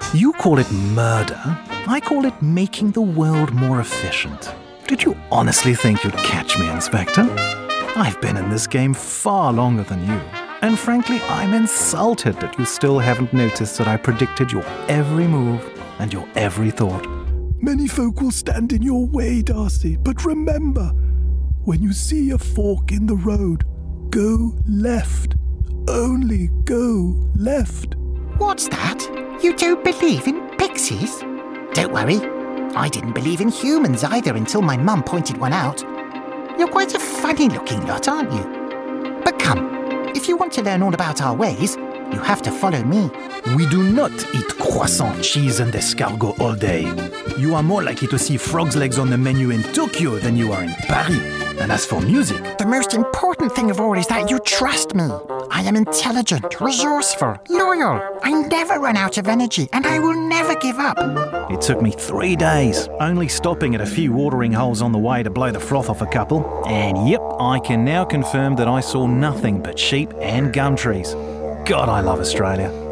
You call it murder. I call it making the world more efficient. Did you honestly think you'd catch me, Inspector? I've been in this game far longer than you. And frankly, I'm insulted that you still haven't noticed that I predicted your every move and your every thought. Many folk will stand in your way, Darcy, but remember, when you see a fork in the road, go left. Only go left. What's that? You don't believe in pixies? Don't worry, I didn't believe in humans either until my mum pointed one out. You're quite a funny-looking lot, aren't you? But come, if you want to learn all about our ways, you have to follow me. We do not eat croissant, cheese and escargot all day. You are more likely to see frog's legs on the menu in Tokyo than you are in Paris. And as for music... The most important thing of all is that you trust me. I am intelligent, resourceful, loyal. I never run out of energy, and I will never give up. It took me 3 days, only stopping at a few watering holes on the way to blow the froth off a couple. And yep, I can now confirm that I saw nothing but sheep and gum trees. God, I love Australia.